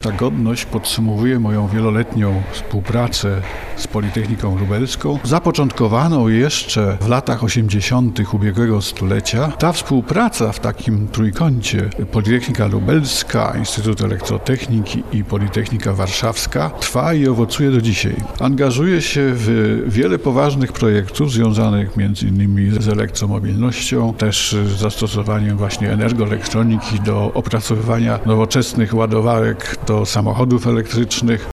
Ta godność podsumowuje moją wieloletnią współpracę z Politechniką Lubelską, zapoczątkowaną jeszcze w latach 80. ubiegłego stulecia. Ta współpraca w takim trójkącie Politechnika Lubelska, Instytut Elektrotechniki i Politechnika Warszawska trwa i owocuje do dzisiaj. Angażuję się w wiele poważnych projektów związanych m.in. z elektromobilnością, też z zastosowaniem właśnie energoelektroniki do opracowywania nowoczesnych ładowarek do samochodów elektrycznych.